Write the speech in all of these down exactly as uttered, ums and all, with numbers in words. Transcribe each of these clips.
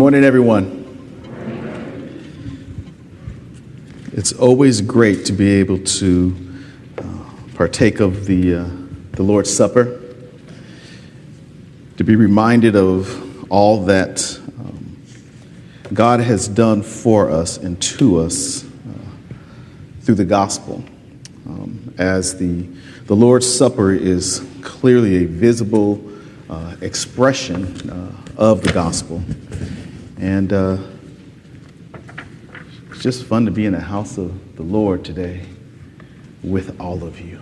Good morning, everyone. It's always great to be able to uh, partake of the, uh, the Lord's Supper, to be reminded of all that um, God has done for us and to us uh, through the gospel. Um, as the, the Lord's Supper is clearly a visible uh, expression uh, of the gospel. And uh, it's just fun to be in the house of the Lord today with all of you.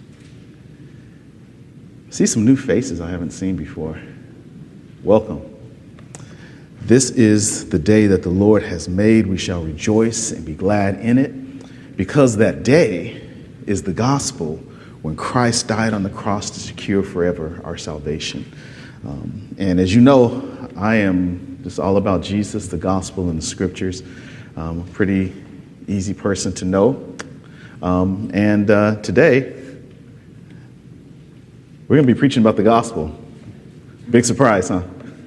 I see some new faces I haven't seen before. Welcome. This is the day that the Lord has made. We shall rejoice and be glad in it, because that day is the gospel, when Christ died on the cross to secure forever our salvation. Um, and as you know, I am just all about Jesus, the gospel, and the scriptures. Um, a pretty easy person to know. Um, and uh, today, we're going to be preaching about the gospel. Big surprise, huh?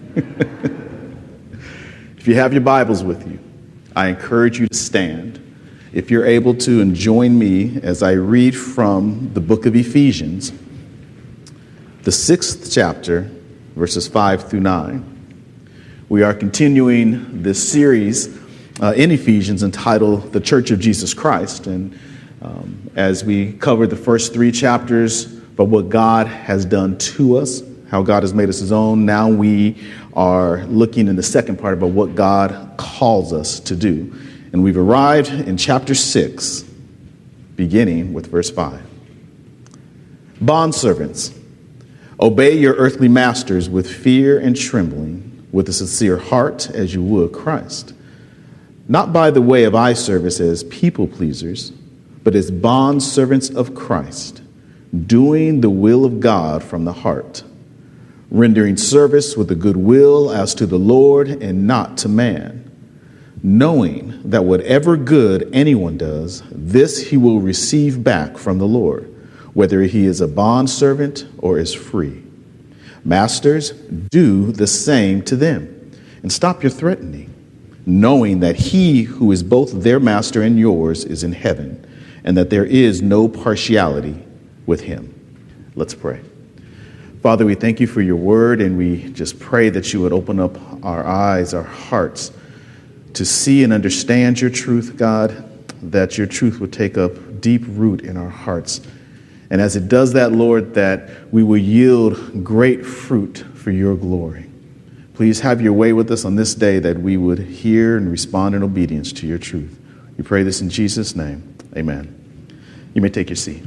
If you have your Bibles with you, I encourage you to stand, if you're able to, and join me as I read from the book of Ephesians, the sixth chapter, verses five through nine. We are continuing this series uh, in Ephesians entitled The Church of Jesus Christ. And um, as we covered the first three chapters, but what God has done to us, how God has made us his own, now we are looking in the second part about what God calls us to do. And we've arrived in chapter six, beginning with verse five. Bondservants, obey your earthly masters with fear and trembling, with a sincere heart as you would Christ, not by the way of eye service as people pleasers, but as bondservants of Christ, doing the will of God from the heart, rendering service with a good will as to the Lord and not to man, knowing that whatever good anyone does, this he will receive back from the Lord, whether he is a bondservant or is free. Masters, do the same to them, and stop your threatening, knowing that he who is both their master and yours is in heaven, and that there is no partiality with him. Let's pray. Father, we thank you for your word, and we just pray that you would open up our eyes, our hearts, to see and understand your truth, God, that your truth would take up deep root in our hearts. And as it does that, Lord, that we will yield great fruit for your glory. Please have your way with us on this day, that we would hear and respond in obedience to your truth. We pray this in Jesus' name. Amen. You may take your seat.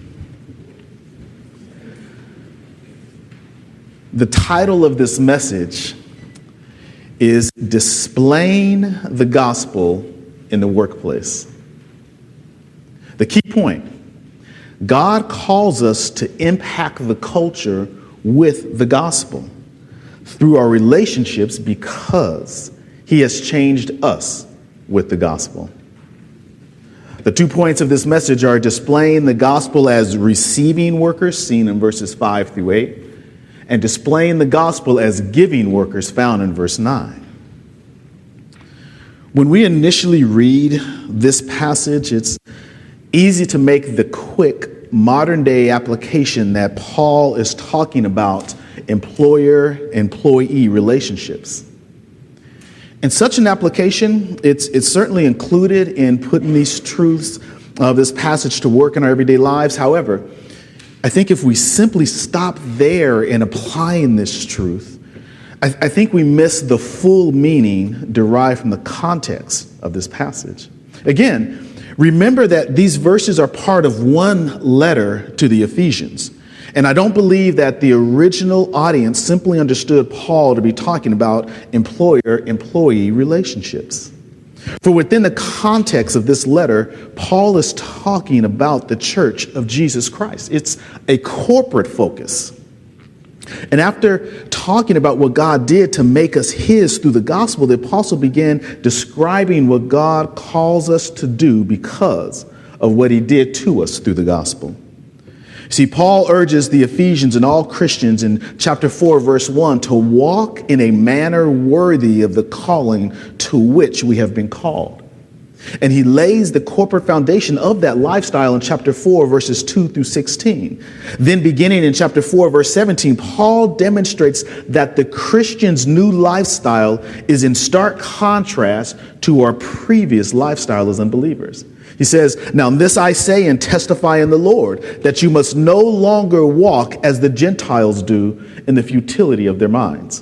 The title of this message is Displaying the Gospel in the Workplace. The key point: God calls us to impact the culture with the gospel through our relationships, because he has changed us with the gospel. The two points of this message are displaying the gospel as receiving workers, seen in verses five through eight, and displaying the gospel as giving workers, found in verse nine. When we initially read this passage, it's easy to make the quick modern day application that Paul is talking about employer-employee relationships. And such an application, it's, it's certainly included in putting these truths of this passage to work in our everyday lives. However, I think if we simply stop there in applying this truth, I, I think we miss the full meaning derived from the context of this passage. Again, remember that these verses are part of one letter to the Ephesians. And I don't believe that the original audience simply understood Paul to be talking about employer-employee relationships. For within the context of this letter, Paul is talking about the church of Jesus Christ. It's a corporate focus. And after talking about what God did to make us his through the gospel, the apostle began describing what God calls us to do because of what he did to us through the gospel. See, Paul urges the Ephesians and all Christians in chapter four, verse one, to walk in a manner worthy of the calling to which we have been called. And he lays the corporate foundation of that lifestyle in chapter four, verses two through sixteen. Then beginning in chapter four, verse seventeen, Paul demonstrates that the Christian's new lifestyle is in stark contrast to our previous lifestyle as unbelievers. He says, "Now this I say and testify in the Lord, that you must no longer walk as the Gentiles do in the futility of their minds."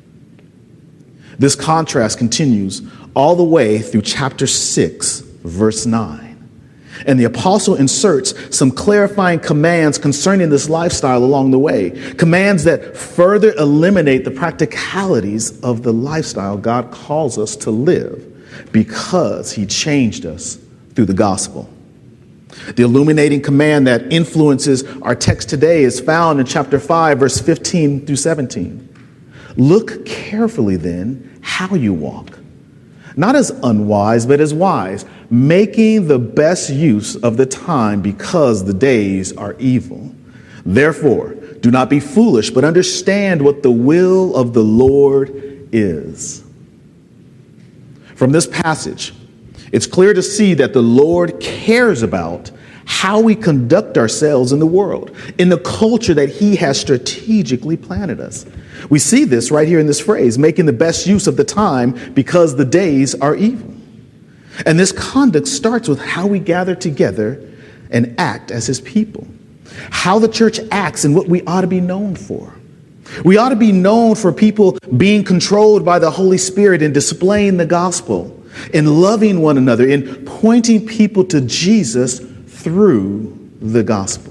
This contrast continues all the way through chapter six, verse nine. And the apostle inserts some clarifying commands concerning this lifestyle along the way, commands that further eliminate the practicalities of the lifestyle God calls us to live because he changed us through the gospel. The illuminating command that influences our text today is found in chapter five, verse fifteen through seventeen. Look carefully then how you walk, not as unwise, but as wise, making the best use of the time because the days are evil. Therefore, do not be foolish, but understand what the will of the Lord is. From this passage, it's clear to see that the Lord cares about how we conduct ourselves in the world, in the culture that he has strategically planted us. We see this right here in this phrase, making the best use of the time because the days are evil. And this conduct starts with how we gather together and act as his people, how the church acts and what we ought to be known for. We ought to be known for people being controlled by the Holy Spirit and displaying the gospel, in loving one another, in pointing people to Jesus through the gospel.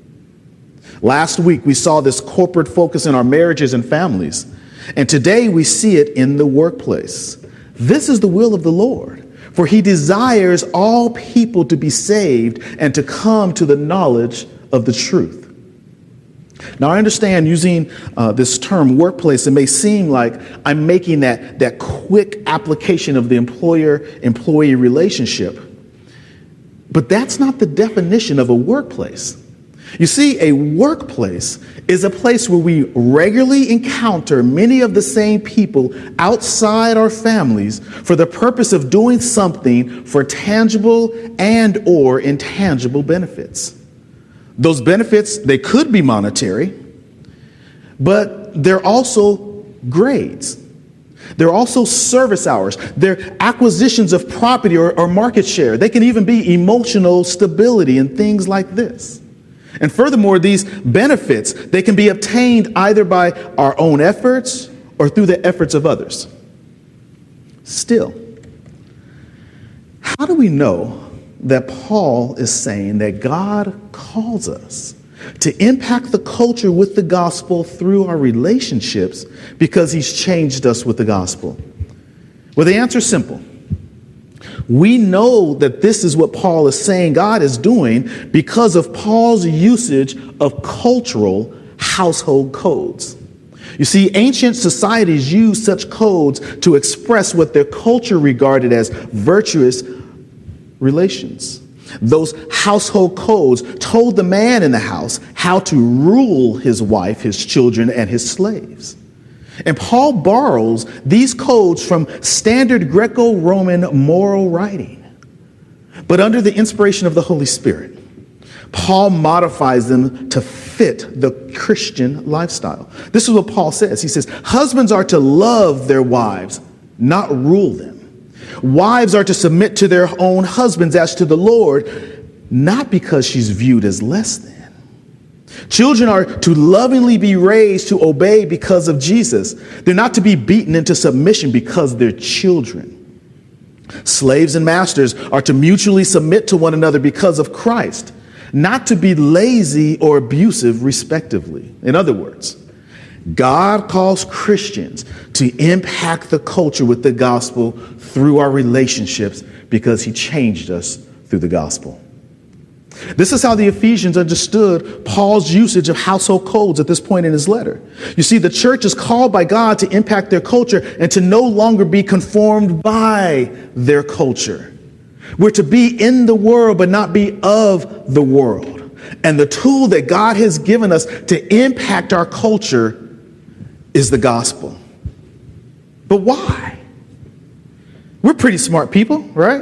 Last week, we saw this corporate focus in our marriages and families, and today we see it in the workplace. This is the will of the Lord, for he desires all people to be saved and to come to the knowledge of the truth. Now, I understand using uh, this term workplace, it may seem like I'm making that, that quick application of the employer-employee relationship. But that's not the definition of a workplace. You see, a workplace is a place where we regularly encounter many of the same people outside our families for the purpose of doing something for tangible and or intangible benefits. Those benefits, they could be monetary, but they're also grades. They're also service hours. They're acquisitions of property or, or market share. They can even be emotional stability and things like this. And furthermore, these benefits, they can be obtained either by our own efforts or through the efforts of others. Still, how do we know that Paul is saying that God calls us to impact the culture with the gospel through our relationships because he's changed us with the gospel? Well, the answer is simple. We know that this is what Paul is saying God is doing because of Paul's usage of cultural household codes. You see, ancient societies used such codes to express what their culture regarded as virtuous relations. Those household codes told the man in the house how to rule his wife, his children, and his slaves. And Paul borrows these codes from standard Greco-Roman moral writing. But under the inspiration of the Holy Spirit, Paul modifies them to fit the Christian lifestyle. This is what Paul says. He says, husbands are to love their wives, not rule them. Wives are to submit to their own husbands as to the Lord, not because she's viewed as less than. Children are to lovingly be raised to obey because of Jesus. They're not to be beaten into submission because they're children. Slaves and masters are to mutually submit to one another because of Christ, not to be lazy or abusive, respectively. In other words, God calls Christians to impact the culture with the gospel through our relationships because he changed us through the gospel. This is how the Ephesians understood Paul's usage of household codes at this point in his letter. You see, the church is called by God to impact their culture and to no longer be conformed by their culture. We're to be in the world, but not be of the world. And the tool that God has given us to impact our culture is the gospel. But why? We're pretty smart people, right?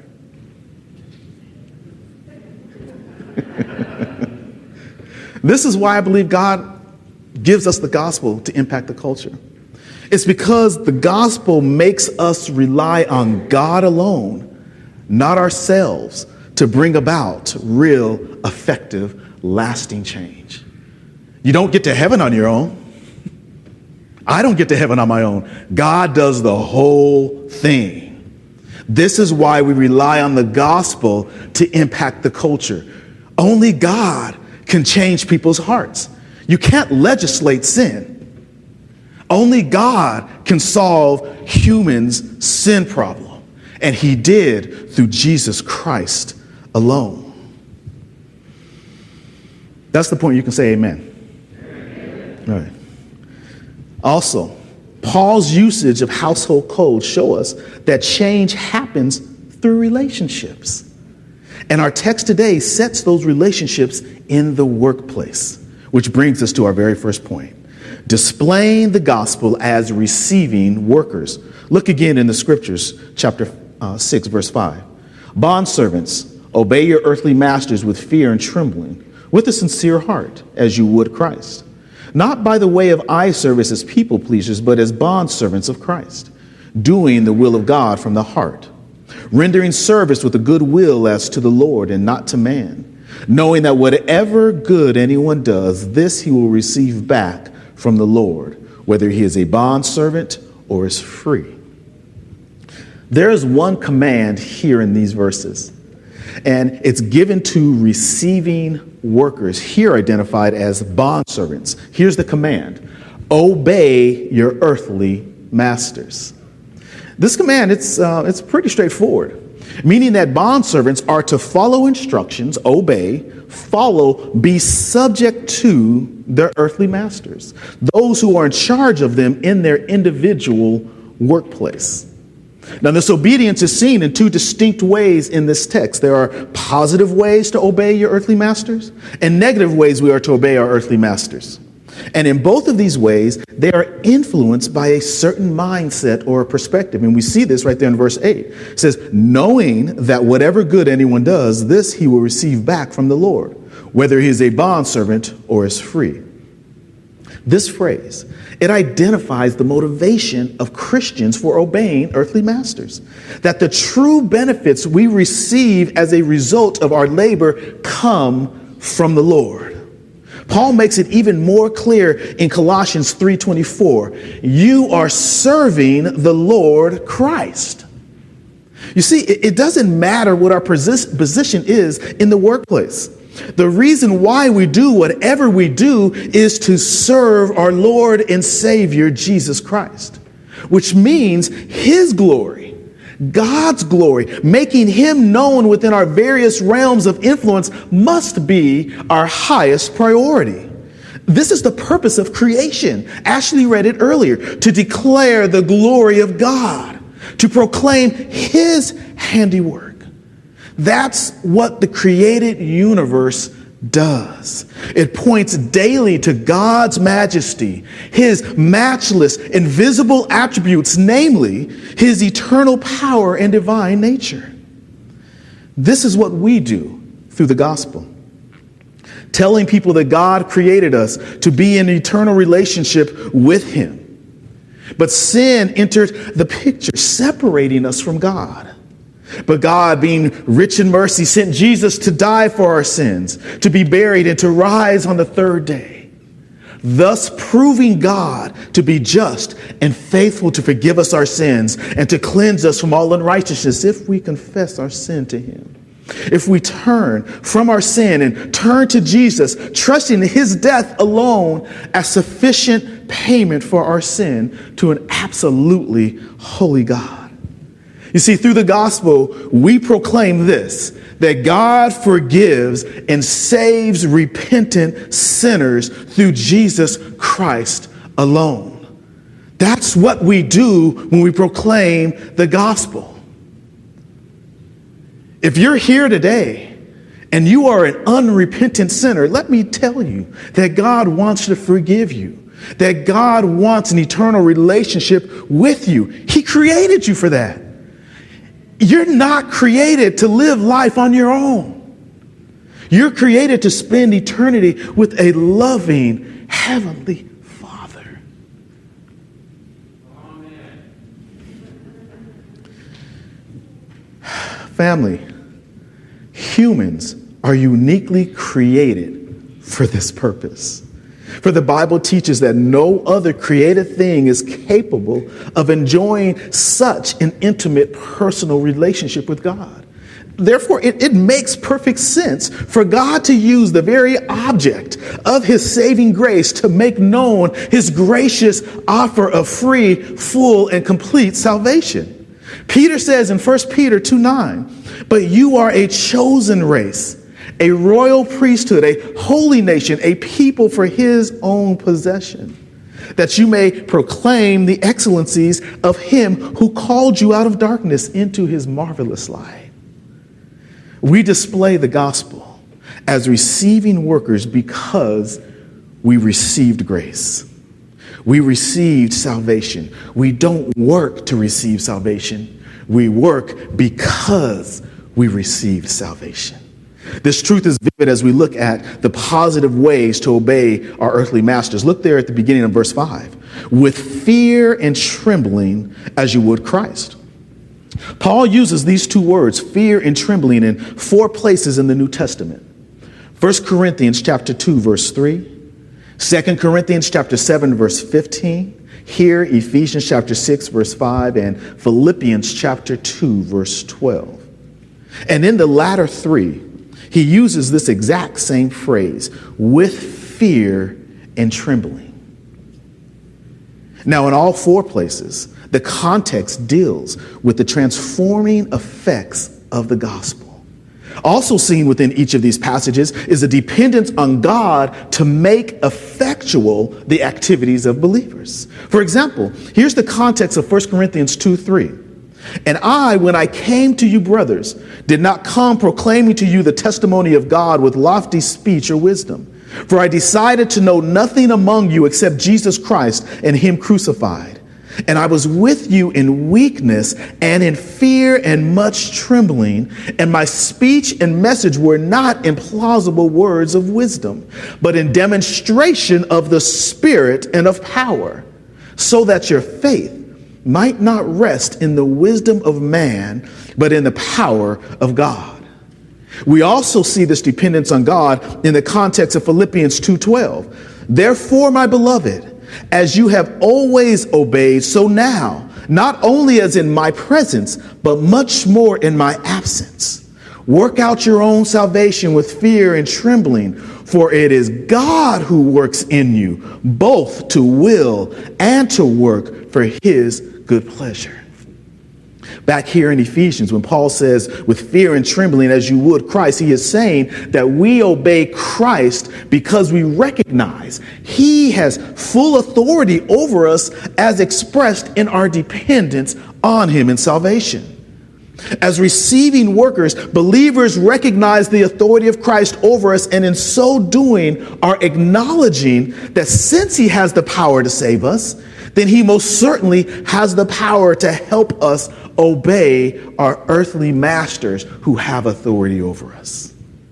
This is why I believe God gives us the gospel to impact the culture. It's because the gospel makes us rely on God alone, not ourselves, to bring about real, effective, lasting change. You don't get to heaven on your own. I don't get to heaven on my own. God does the whole thing. This is why we rely on the gospel to impact the culture. Only God can change people's hearts. You can't legislate sin. Only God can solve humans' sin problem. And he did through Jesus Christ alone. That's the point. You can say amen. Amen. All right. Also, Paul's usage of household codes show us that change happens through relationships. And our text today sets those relationships in the workplace, which brings us to our very first point. Displaying the gospel as receiving workers. Look again in the scriptures, chapter uh, six, verse five. Bondservants, obey your earthly masters with fear and trembling, with a sincere heart, as you would Christ. Not by the way of eye service as people pleasers, but as bondservants of Christ, doing the will of God from the heart, rendering service with a good will as to the Lord and not to man, knowing that whatever good anyone does, this he will receive back from the Lord, whether he is a bondservant or is free. There is one command here in these verses, and it's given to receiving workers, here identified as bondservants. Here's the command: obey your earthly masters. This command, it's uh, it's pretty straightforward, meaning that bondservants are to follow instructions, obey, follow, be subject to their earthly masters, those who are in charge of them in their individual workplace. Now, this obedience is seen in two distinct ways in this text. There are positive ways to obey your earthly masters and negative ways we are to obey our earthly masters. And in both of these ways, they are influenced by a certain mindset or a perspective. And we see this right there in verse eight. It says, knowing that whatever good anyone does, this he will receive back from the Lord, whether he is a bondservant or is free. This phrase, it identifies the motivation of Christians for obeying earthly masters, that the true benefits we receive as a result of our labor come from the Lord. Paul makes it even more clear in Colossians three twenty-four. You are serving the Lord Christ. You see, it doesn't matter what our position is in the workplace. The reason why we do whatever we do is to serve our Lord and Savior, Jesus Christ, which means his glory, God's glory, making him known within our various realms of influence must be our highest priority. This is the purpose of creation. Ashley read it earlier, to declare the glory of God, to proclaim his handiwork. That's what the created universe does. It points daily to God's majesty, his matchless, invisible attributes, namely his eternal power and divine nature. This is what we do through the gospel, telling people that God created us to be in an eternal relationship with him. But sin entered the picture, separating us from God. But God, being rich in mercy, sent Jesus to die for our sins, to be buried, and to rise on the third day, thus proving God to be just and faithful to forgive us our sins and to cleanse us from all unrighteousness if we confess our sin to him. If we turn from our sin and turn to Jesus, trusting in his death alone as sufficient payment for our sin to an absolutely holy God. You see, through the gospel, we proclaim this, that God forgives and saves repentant sinners through Jesus Christ alone. That's what we do when we proclaim the gospel. If you're here today and you are an unrepentant sinner, let me tell you that God wants to forgive you, that God wants an eternal relationship with you. He created you for that. You're not created to live life on your own. You're created to spend eternity with a loving Heavenly Father. Amen. Family, humans are uniquely created for this purpose. For the Bible teaches that no other created thing is capable of enjoying such an intimate personal relationship with God. Therefore, it, it makes perfect sense for God to use the very object of his saving grace to make known his gracious offer of free, full, and complete salvation. Peter says in First Peter two nine, but you are a chosen race, a royal priesthood, a holy nation, a people for his own possession, that you may proclaim the excellencies of him who called you out of darkness into his marvelous light. We display the gospel as receiving workers because we received grace. We received salvation. We don't work to receive salvation. We work because we received salvation. This truth is vivid as we look at the positive ways to obey our earthly masters. Look there at the beginning of verse five. With fear and trembling as you would Christ. Paul uses these two words, fear and trembling, in four places in the New Testament. First Corinthians chapter two, verse three. Second Corinthians chapter seven, verse fifteen. Here, Ephesians chapter six, verse five, and Philippians chapter two, verse twelve. And in the latter three, he uses this exact same phrase, with fear and trembling. Now, in all four places, the context deals with the transforming effects of the gospel. Also seen within each of these passages is a dependence on God to make effectual the activities of believers. For example, here's the context of First Corinthians two three. And I, when I came to you, brothers, did not come proclaiming to you the testimony of God with lofty speech or wisdom. For I decided to know nothing among you except Jesus Christ and him crucified. And I was with you in weakness and in fear and much trembling. And my speech and message were not in plausible words of wisdom, but in demonstration of the Spirit and of power, so that your faith might not rest in the wisdom of man, but in the power of God. We also see this dependence on God in the context of Philippians two twelve. Therefore, my beloved, as you have always obeyed, so now, not only as in my presence, but much more in my absence, work out your own salvation with fear and trembling, for it is God who works in you, both to will and to work for his good pleasure. Back here in Ephesians, when Paul says, with fear and trembling as you would Christ, he is saying that we obey Christ because we recognize he has full authority over us as expressed in our dependence on him in salvation. As receiving workers, believers recognize the authority of Christ over us, and in so doing are acknowledging that since he has the power to save us, then he most certainly has the power to help us obey our earthly masters who have authority over us.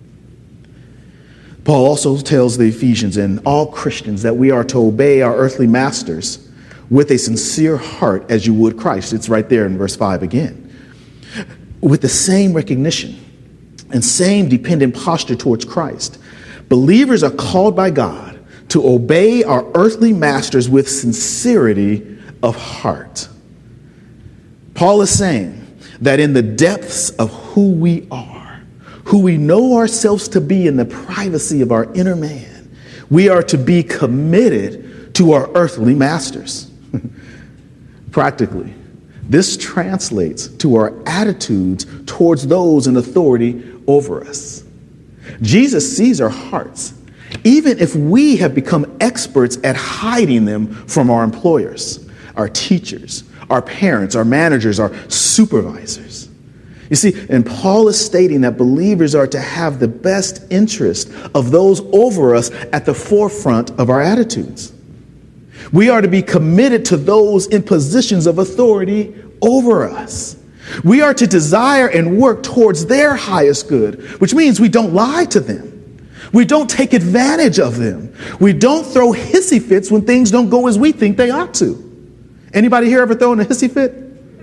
Paul also tells the Ephesians and all Christians that we are to obey our earthly masters with a sincere heart as you would Christ. It's right there in verse five again. With the same recognition and same dependent posture towards Christ, believers are called by God to obey our earthly masters with sincerity of heart. Paul is saying that in the depths of who we are, who we know ourselves to be in the privacy of our inner man, we are to be committed to our earthly masters. Practically, this translates to our attitudes towards those in authority over us. Jesus sees our hearts, even if we have become experts at hiding them from our employers, our teachers, our parents, our managers, our supervisors. You see, and Paul is stating that believers are to have the best interest of those over us at the forefront of our attitudes. We are to be committed to those in positions of authority over us. We are to desire and work towards their highest good, which means we don't lie to them. We don't take advantage of them. We don't throw hissy fits when things don't go as we think they ought to. Anybody here ever thrown a hissy fit?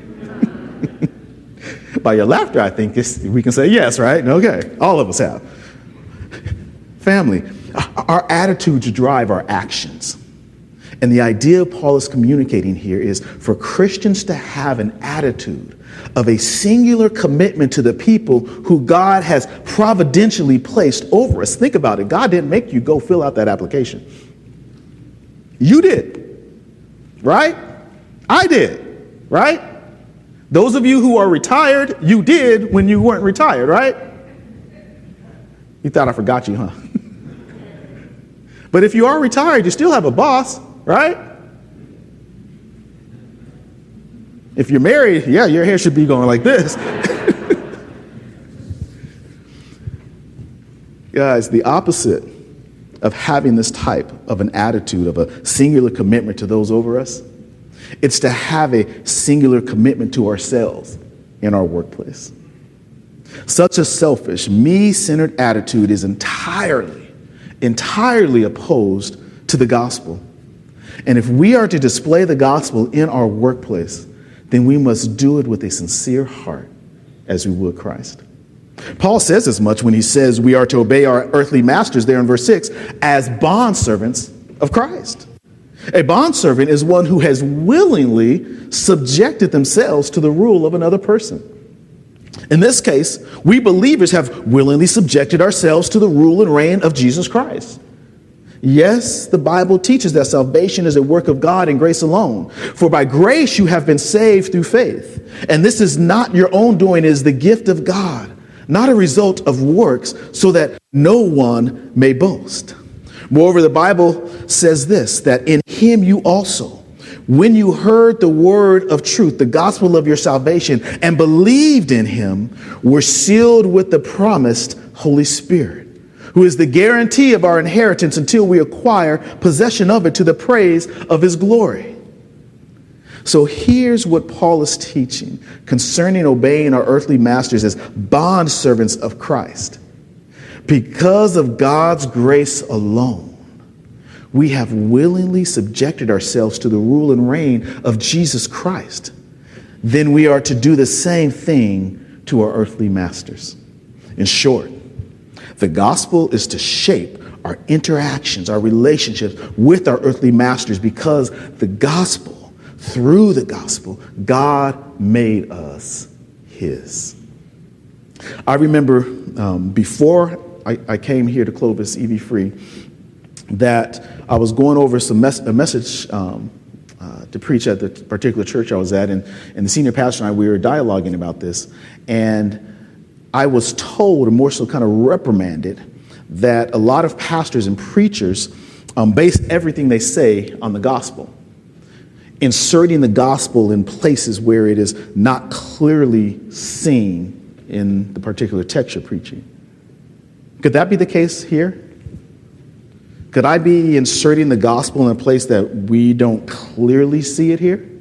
By your laughter, I think it's, we can say yes, right? Okay, all of us have. Family, our attitudes drive our actions. And the idea Paul is communicating here is for Christians to have an attitude of a singular commitment to the people who God has providentially placed over us. Think about it. God didn't make you go fill out that application. You did, right? I did, right? Those of you who are retired, you did when you weren't retired, right? You thought I forgot you, huh? But if you are retired, you still have a boss, right? If you're married, yeah, your hair should be going like this. Guys, the opposite of having this type of an attitude of a singular commitment to those over us, it's to have a singular commitment to ourselves in our workplace. Such a selfish, me-centered attitude is entirely, entirely opposed to the gospel. And if we are to display the gospel in our workplace, then we must do it with a sincere heart as we would Christ. Paul says as much when he says we are to obey our earthly masters there in verse six as bondservants of Christ. A bondservant is one who has willingly subjected themselves to the rule of another person. In this case, we believers have willingly subjected ourselves to the rule and reign of Jesus Christ. Yes, the Bible teaches that salvation is a work of God and grace alone. For by grace you have been saved through faith. And this is not your own doing, it is the gift of God, not a result of works, so that no one may boast. Moreover, the Bible says this, that in him you also, when you heard the word of truth, the gospel of your salvation, and believed in him, were sealed with the promised Holy Spirit, who is the guarantee of our inheritance until we acquire possession of it to the praise of his glory. So here's what Paul is teaching concerning obeying our earthly masters as bondservants of Christ. Because of God's grace alone, we have willingly subjected ourselves to the rule and reign of Jesus Christ. Then we are to do the same thing to our earthly masters. In short, the gospel is to shape our interactions, our relationships with our earthly masters, because the gospel, through the gospel, God made us his. I remember um, before I, I came here to Clovis E V Free that I was going over some mes- a message um, uh, to preach at the particular church I was at, and, and the senior pastor and I, we were dialoguing about this, and I was told, or more so kind of reprimanded, that a lot of pastors and preachers um, base everything they say on the gospel, inserting the gospel in places where it is not clearly seen in the particular text you're preaching. Could that be the case here? Could I be inserting the gospel in a place that we don't clearly see it here?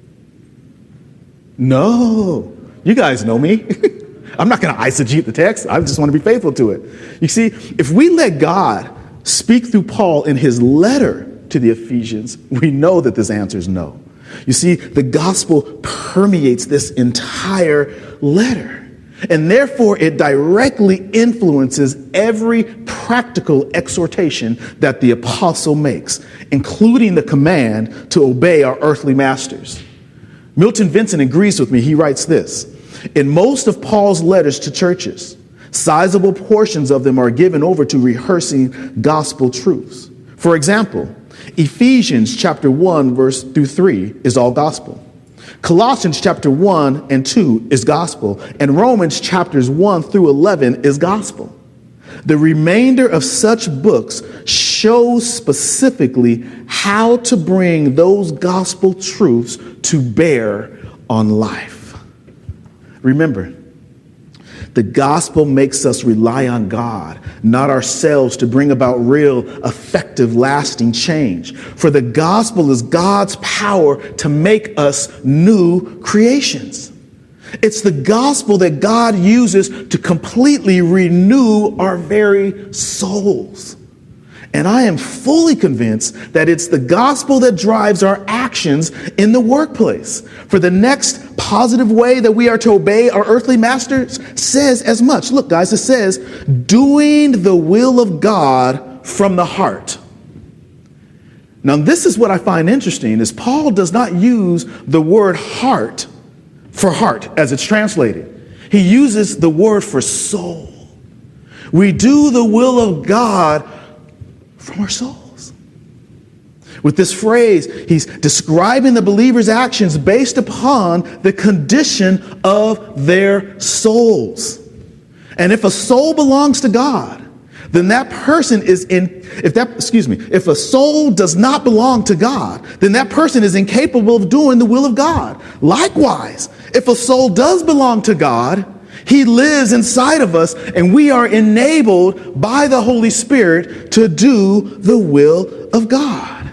No. You guys know me. I'm not going to eisegete the text. I just want to be faithful to it. You see, if we let God speak through Paul in his letter to the Ephesians, we know that this answer is no. You see, the gospel permeates this entire letter. And therefore, it directly influences every practical exhortation that the apostle makes, including the command to obey our earthly masters. Milton Vincent agrees with me. He writes this: in most of Paul's letters to churches, sizable portions of them are given over to rehearsing gospel truths. For example, Ephesians chapter one, verse through three is all gospel. Colossians chapter one and two is gospel, and Romans chapters one through eleven is gospel. The remainder of such books shows specifically how to bring those gospel truths to bear on life. Remember, The gospel makes us rely on God, not ourselves, to bring about real, effective, lasting change. For the gospel is God's power to make us new creations. It's the gospel that God uses to completely renew our very souls. And I am fully convinced that it's the gospel that drives our actions in the workplace. For the next positive way that we are to obey our earthly masters says as much. Look, guys, it says, doing the will of God from the heart. Now, this is what I find interesting, is Paul does not use the word heart for heart as it's translated. He uses the word for soul. We do the will of God from our souls. With this phrase, he's describing the believer's actions based upon the condition of their souls. And if a soul belongs to God, then that person is in, if that, excuse me, if a soul does not belong to God, then that person is incapable of doing the will of God. Likewise, if a soul does belong to God, He lives inside of us, and we are enabled by the Holy Spirit to do the will of God.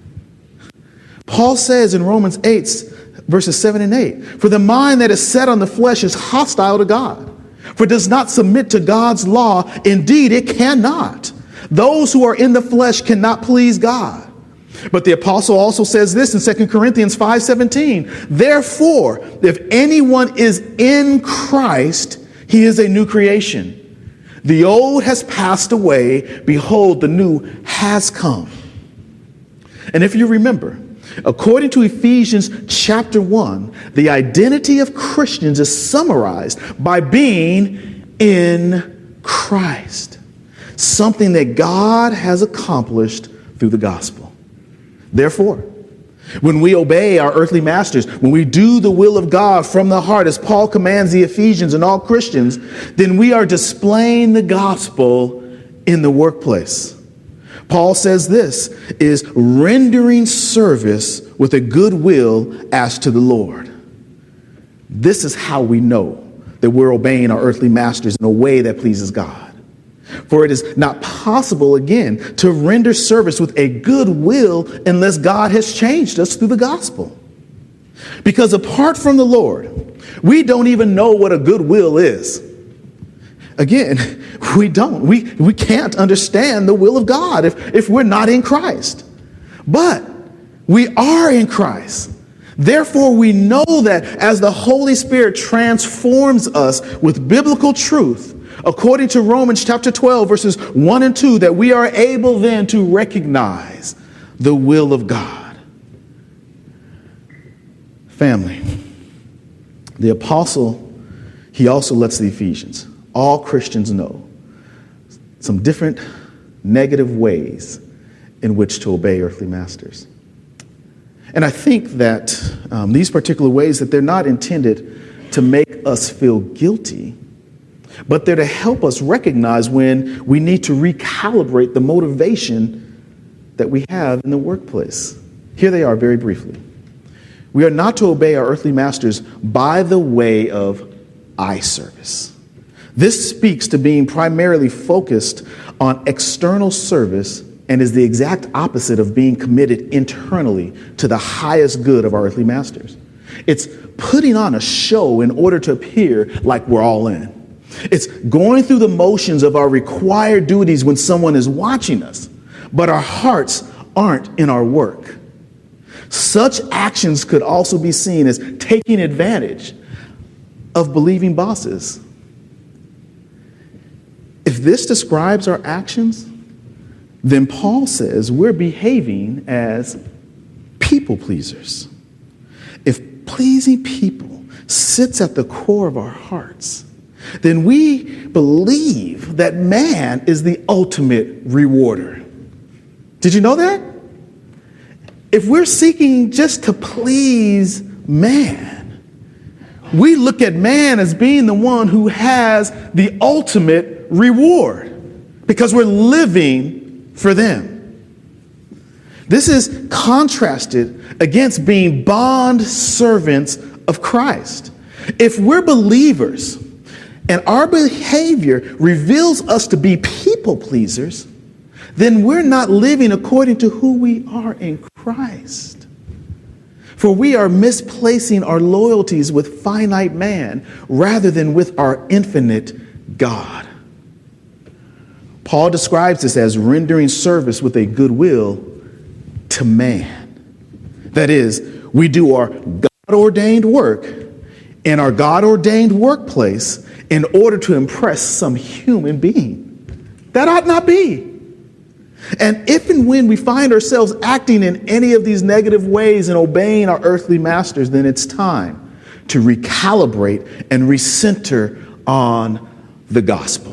Paul says in Romans eight, verses seven and eight, for the mind that is set on the flesh is hostile to God, for it does not submit to God's law. Indeed, it cannot. Those who are in the flesh cannot please God. But the apostle also says this in Second Corinthians five seventeen. Therefore, if anyone is in Christ, he is a new creation. The old has passed away. Behold, the new has come. And if you remember, according to Ephesians chapter one, the identity of Christians is summarized by being in Christ. Something that God has accomplished through the gospel. Therefore, when we obey our earthly masters, when we do the will of God from the heart, as Paul commands the Ephesians and all Christians, then we are displaying the gospel in the workplace. Paul says this is rendering service with a good will as to the Lord. This is how we know that we're obeying our earthly masters in a way that pleases God. For it is not possible, again, to render service with a good will unless God has changed us through the gospel. Because apart from the Lord, we don't even know what a good will is. Again, we don't. We, we can't understand the will of God if, if we're not in Christ. But we are in Christ. Therefore, we know that as the Holy Spirit transforms us with biblical truth, according to Romans chapter twelve, verses one and two, that we are able then to recognize the will of God. Family, the apostle, he also lets the Ephesians, all Christians, know some different negative ways in which to obey earthly masters. And I think that um, these particular ways, that they're not intended to make us feel guilty, but they're to help us recognize when we need to recalibrate the motivation that we have in the workplace. Here they are very briefly. We are not to obey our earthly masters by the way of eye service. This speaks to being primarily focused on external service and is the exact opposite of being committed internally to the highest good of our earthly masters. It's putting on a show in order to appear like we're all in. It's going through the motions of our required duties when someone is watching us, but our hearts aren't in our work. Such actions could also be seen as taking advantage of believing bosses. If this describes our actions, then Paul says we're behaving as people pleasers. If pleasing people sits at the core of our hearts, then we believe that man is the ultimate rewarder. Did you know that? If we're seeking just to please man, we look at man as being the one who has the ultimate reward because we're living for them. This is contrasted against being bond servants of Christ. If we're believers and our behavior reveals us to be people pleasers, then we're not living according to who we are in Christ. For we are misplacing our loyalties with finite man rather than with our infinite God. Paul describes this as rendering service with a good will to man. That is, we do our God-ordained work in our God-ordained workplace in order to impress some human being. That ought not be. And if and when we find ourselves acting in any of these negative ways and obeying our earthly masters, then it's time to recalibrate and recenter on the gospel.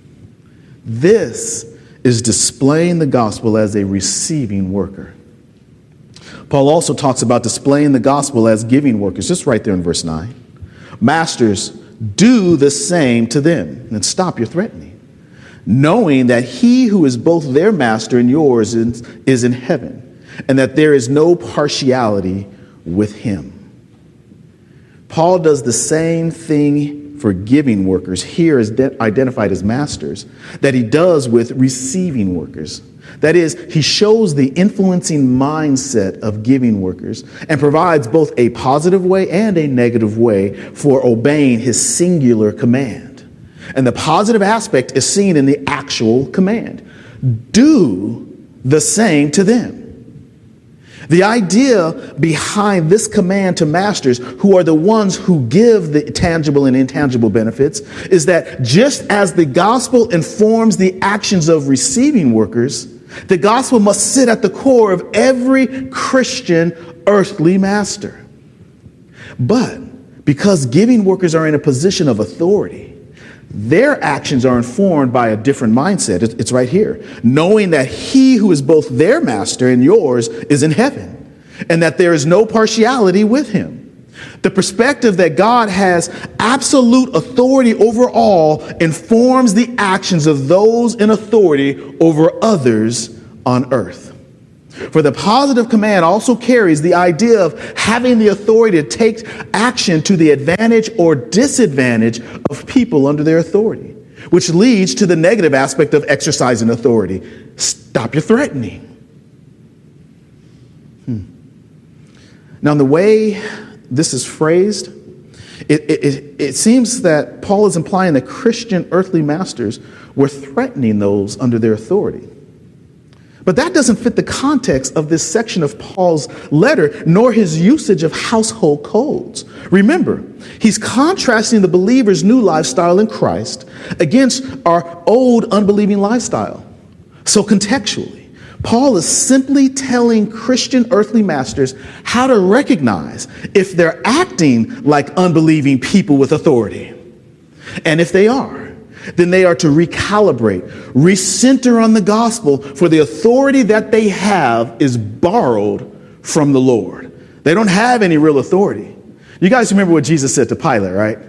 This is displaying the gospel as a receiving worker. Paul also talks about displaying the gospel as giving workers, just right there in verse nine. Masters, do the same to them. And stop your threatening, knowing that he who is both their master and yours is, is in heaven, and that there is no partiality with him. Paul does the same thing for giving workers, here is de- identified as masters, that he does with receiving workers. That is, he shows the influencing mindset of giving workers and provides both a positive way and a negative way for obeying his singular command. And the positive aspect is seen in the actual command. Do the same to them. The idea behind this command to masters, who are the ones who give the tangible and intangible benefits, is that just as the gospel informs the actions of receiving workers, the gospel must sit at the core of every Christian earthly master. But because giving workers are in a position of authority, their actions are informed by a different mindset. It's right here. Knowing that he who is both their master and yours is in heaven, and that there is no partiality with him. The perspective that God has absolute authority over all informs the actions of those in authority over others on earth. For the positive command also carries the idea of having the authority to take action to the advantage or disadvantage of people under their authority, which leads to the negative aspect of exercising authority. Stop your threatening. Hmm. Now, in the way this is phrased, it, it, it seems that Paul is implying that Christian earthly masters were threatening those under their authority. But that doesn't fit the context of this section of Paul's letter, nor his usage of household codes. Remember, he's contrasting the believer's new lifestyle in Christ against our old unbelieving lifestyle. So contextually, Paul is simply telling Christian earthly masters how to recognize if they're acting like unbelieving people with authority. And if they are, then they are to recalibrate, recenter on the gospel, for the authority that they have is borrowed from the Lord. They don't have any real authority. You guys remember what Jesus said to Pilate, right?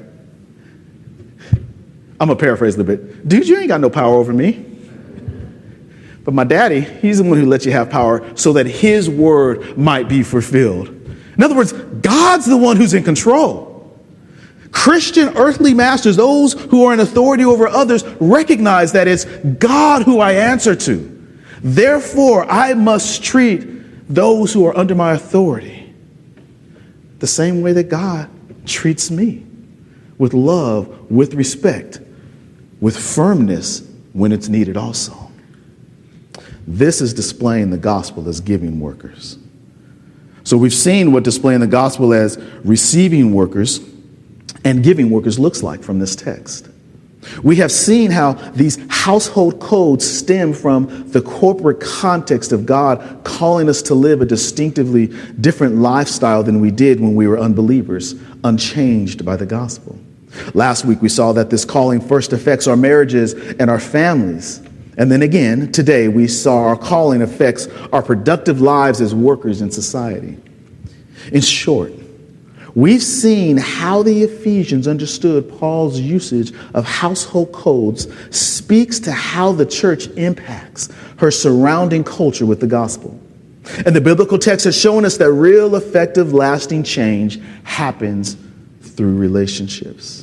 I'm going to paraphrase a little bit. Dude, you ain't got no power over me. But my daddy, he's the one who lets you have power so that his word might be fulfilled. In other words, God's the one who's in control. Christian earthly masters, those who are in authority over others, recognize that it's God who I answer to. Therefore, I must treat those who are under my authority the same way that God treats me, with love, with respect, with firmness when it's needed also. This is displaying the gospel as giving workers. So we've seen what displaying the gospel as receiving workers and giving workers looks like from this text. We have seen how these household codes stem from the corporate context of God calling us to live a distinctively different lifestyle than we did when we were unbelievers, unchanged by the gospel. Last week we saw that this calling first affects our marriages and our families. And then again, today we saw our calling affects our productive lives as workers in society. In short, we've seen how the Ephesians understood Paul's usage of household codes speaks to how the church impacts her surrounding culture with the gospel. And the biblical text has shown us that real, effective, lasting change happens through relationships.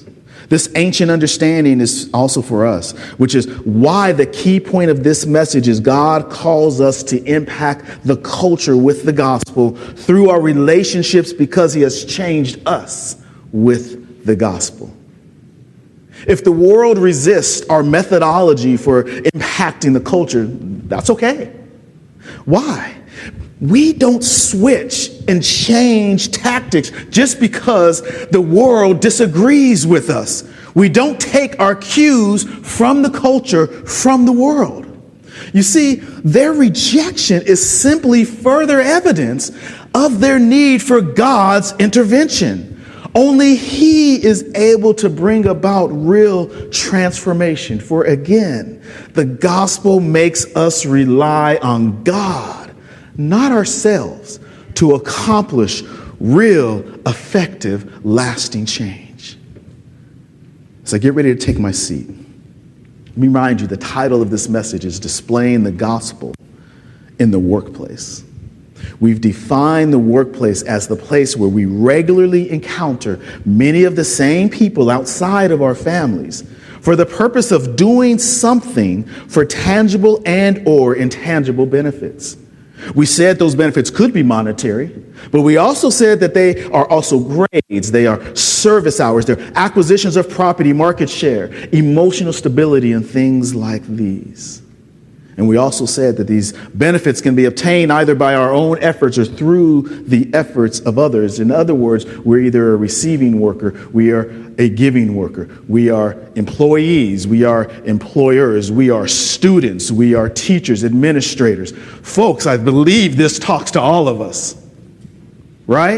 This ancient understanding is also for us, which is why the key point of this message is God calls us to impact the culture with the gospel through our relationships because he has changed us with the gospel. If the world resists our methodology for impacting the culture, that's okay. Why? We don't switch and change tactics just because the world disagrees with us. We don't take our cues from the culture, from the world. You see, their rejection is simply further evidence of their need for God's intervention. Only he is able to bring about real transformation. For again, the gospel makes us rely on God, not ourselves, to accomplish real, effective, lasting change. As I get ready to take my seat, let me remind you the title of this message is Displaying the Gospel in the Workplace. We've defined the workplace as the place where we regularly encounter many of the same people outside of our families for the purpose of doing something for tangible and or intangible benefits. We said those benefits could be monetary, but we also said that they are also grades, they are service hours, they're acquisitions of property, market share, emotional stability, and things like these. And we also said that these benefits can be obtained either by our own efforts or through the efforts of others. In other words, we're either a receiving worker, we are a giving worker, we are employees, we are employers, we are students, we are teachers, administrators. Folks, I believe this talks to all of us, right?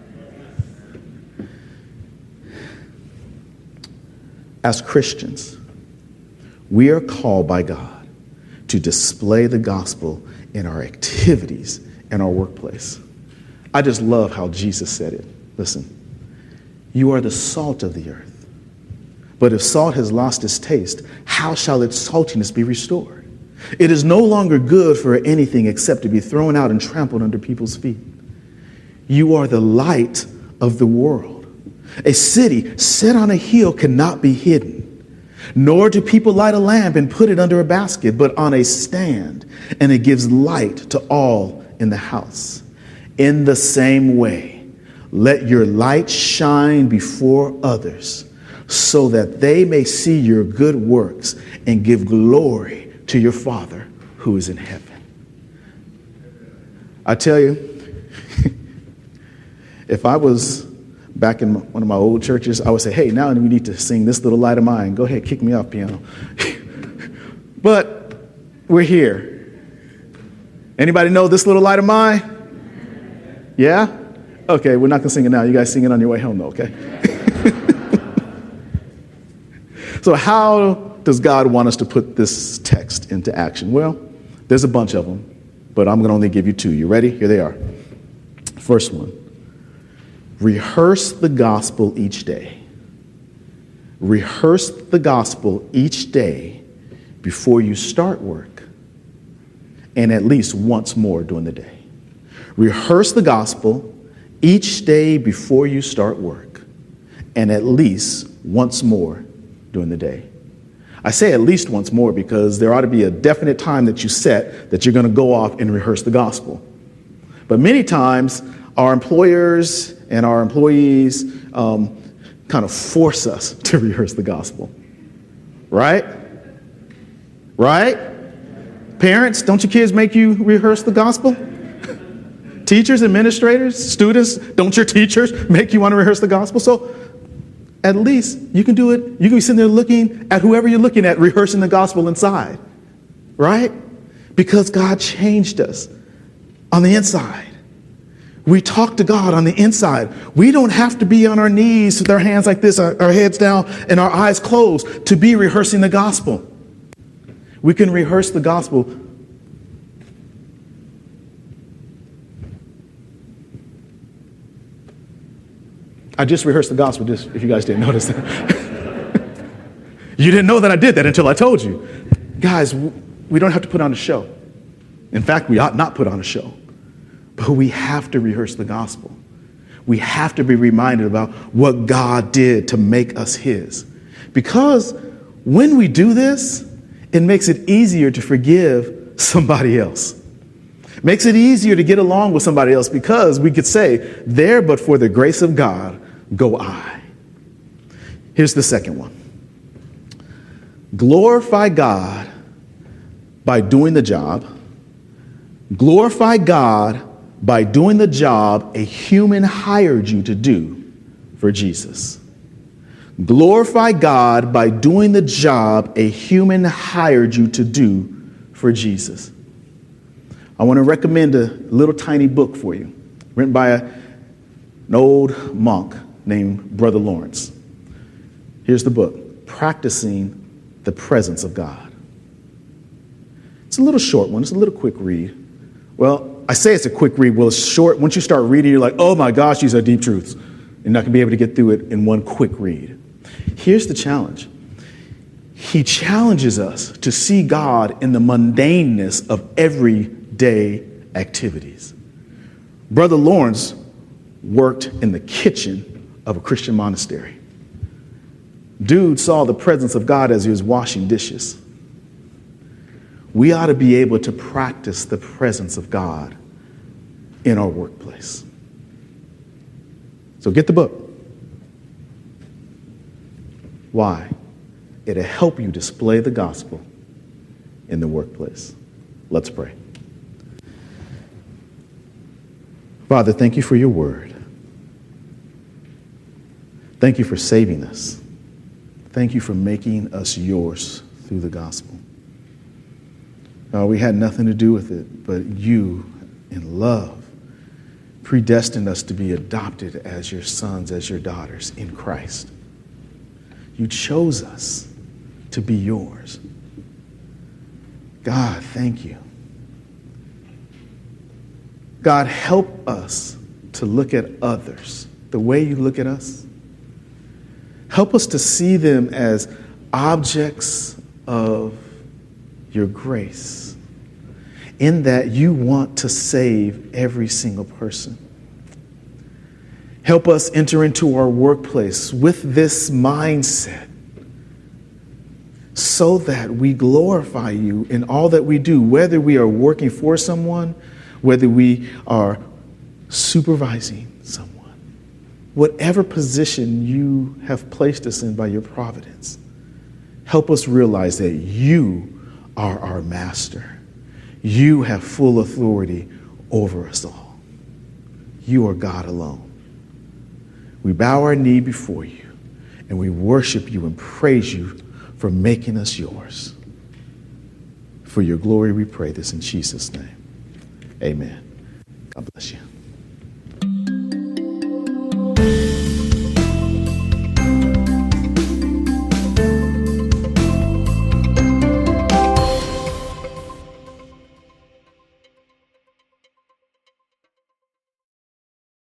As Christians, we are called by God to display the gospel in our activities and our workplace. I just love how Jesus said it. Listen, you are the salt of the earth. But if salt has lost its taste, how shall its saltiness be restored? It is no longer good for anything except to be thrown out and trampled under people's feet. You are the light of the world. A city set on a hill cannot be hidden. Nor do people light a lamp and put it under a basket, but on a stand, and it gives light to all in the house. In the same way, let your light shine before others, so that they may see your good works and give glory to your Father who is in heaven. I tell you, if I was back in one of my old churches, I would say, hey, now we need to sing This Little Light of Mine. Go ahead, kick me off, piano. But we're here. Anybody know This Little Light of Mine? Yeah? Okay, we're not going to sing it now. You guys sing it on your way home, though, okay? So how does God want us to put this text into action? Well, there's a bunch of them, but I'm going to only give you two. You ready? Here they are. First one. Rehearse the gospel each day. Rehearse the gospel each day before you start work, and at least once more during the day. Rehearse the gospel each day before you start work, and at least once more during the day. I say at least once more because there ought to be a definite time that you set that you're going to go off and rehearse the gospel. But many times, our employers and our employees um, kind of force us to rehearse the gospel. Right? Right? Parents, don't your kids make you rehearse the gospel? Teachers, administrators, students, don't your teachers make you want to rehearse the gospel? So at least you can do it. You can be sitting there looking at whoever you're looking at, rehearsing the gospel inside. Right? Because God changed us on the inside. We talk to God on the inside. We don't have to be on our knees with our hands like this, our, our heads down, and our eyes closed to be rehearsing the gospel. We can rehearse the gospel. I just rehearsed the gospel, just if you guys didn't notice that. You didn't know that I did that until I told you. Guys, we don't have to put on a show. In fact, we ought not put on a show. But we have to rehearse the gospel. We have to be reminded about what God did to make us his. Because when we do this, it makes it easier to forgive somebody else. Makes it easier to get along with somebody else because we could say, there but for the grace of God go I. Here's the second one. Glorify God by doing the job. Glorify God by doing the job a human hired you to do for Jesus. Glorify God by doing the job a human hired you to do for Jesus. I want to recommend a little tiny book for you, written by a, an old monk named Brother Lawrence. Here's the book, Practicing the Presence of God. It's a little short one. It's a little quick read. Well, I say it's a quick read. Well, it's short. Once you start reading, you're like, oh my gosh, these are deep truths. You're not going to be able to get through it in one quick read. Here's the challenge. He challenges us to see God in the mundaneness of everyday activities. Brother Lawrence worked in the kitchen of a Christian monastery. Dude saw the presence of God as he was washing dishes. We ought to be able to practice the presence of God in our workplace. So get the book. Why? It'll help you display the gospel in the workplace. Let's pray. Father, thank you for your word. Thank you for saving us. Thank you for making us yours through the gospel. Uh, we had nothing to do with it, but you, in love, predestined us to be adopted as your sons, as your daughters in Christ. You chose us to be yours. God, thank you. God, help us to look at others the way you look at us. Help us to see them as objects of your grace, in that you want to save every single person. Help us enter into our workplace with this mindset so that we glorify you in all that we do, whether we are working for someone, whether we are supervising someone, whatever position you have placed us in by your providence. Help us realize that you are our master. You have full authority over us all. You are God alone. We bow our knee before you and we worship you and praise you for making us yours. For your glory we pray this in Jesus' name. Amen. God bless you.